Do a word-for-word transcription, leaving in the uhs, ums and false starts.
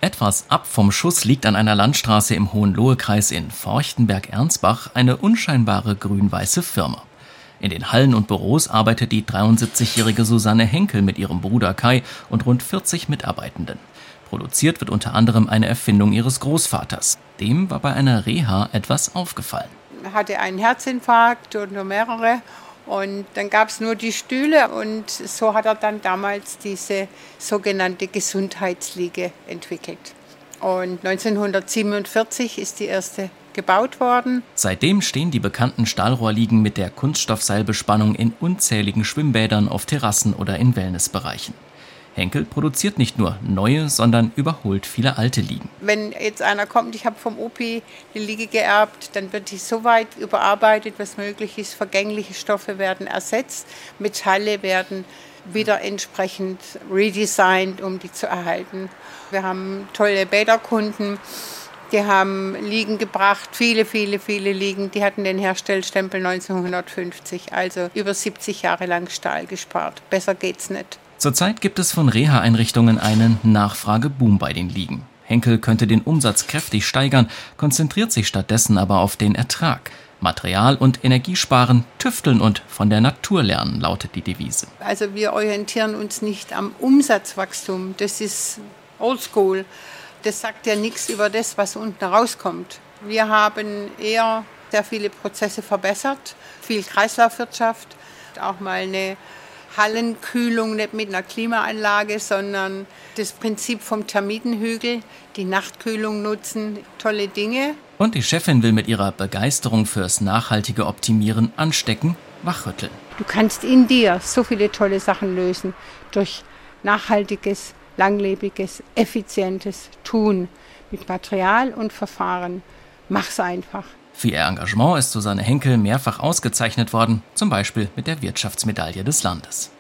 Etwas ab vom Schuss liegt an einer Landstraße im Hohenlohe-Kreis in Forchtenberg-Ernsbach eine unscheinbare grün-weiße Firma. In den Hallen und Büros arbeitet die dreiundsiebzigjährige Susanne Henkel mit ihrem Bruder Kai und rund vierzig Mitarbeitenden. Produziert wird unter anderem eine Erfindung ihres Großvaters. Dem war bei einer Reha etwas aufgefallen. Er hatte einen Herzinfarkt und nur mehrere. Und dann gab es nur die Stühle und so hat er dann damals diese sogenannte Gesundheitsliege entwickelt. Und neunzehnhundertsiebenundvierzig ist die erste gebaut worden. Seitdem stehen die bekannten Stahlrohrliegen mit der Kunststoffseilbespannung in unzähligen Schwimmbädern, auf Terrassen oder in Wellnessbereichen. Henkel produziert nicht nur neue, sondern überholt viele alte Liegen. Wenn jetzt einer kommt, ich habe vom Opi eine Liege geerbt, dann wird die so weit überarbeitet, was möglich ist. Vergängliche Stoffe werden ersetzt, Metalle werden wieder entsprechend redesigned, um die zu erhalten. Wir haben tolle Bäderkunden, die haben Liegen gebracht, viele, viele, viele Liegen. Die hatten den Herstellstempel neunzehnhundertfünfzig, also über siebzig Jahre lang Stahl gespart. Besser geht's nicht. Zurzeit gibt es von Reha-Einrichtungen einen Nachfrageboom bei den Liegen. Henkel könnte den Umsatz kräftig steigern, konzentriert sich stattdessen aber auf den Ertrag. Material- und Energiesparen, tüfteln und von der Natur lernen, lautet die Devise. Also wir orientieren uns nicht am Umsatzwachstum, das ist oldschool. Das sagt ja nichts über das, was unten rauskommt. Wir haben eher sehr viele Prozesse verbessert, viel Kreislaufwirtschaft, auch mal eine Hallenkühlung, nicht mit einer Klimaanlage, sondern das Prinzip vom Termitenhügel, die Nachtkühlung nutzen, tolle Dinge. Und die Chefin will mit ihrer Begeisterung fürs nachhaltige Optimieren anstecken, wachrütteln. Du kannst in dir so viele tolle Sachen lösen durch nachhaltiges, langlebiges, effizientes Tun mit Material und Verfahren. Mach's einfach. Für ihr Engagement ist Susanne Henkel mehrfach ausgezeichnet worden, zum Beispiel mit der Wirtschaftsmedaille des Landes.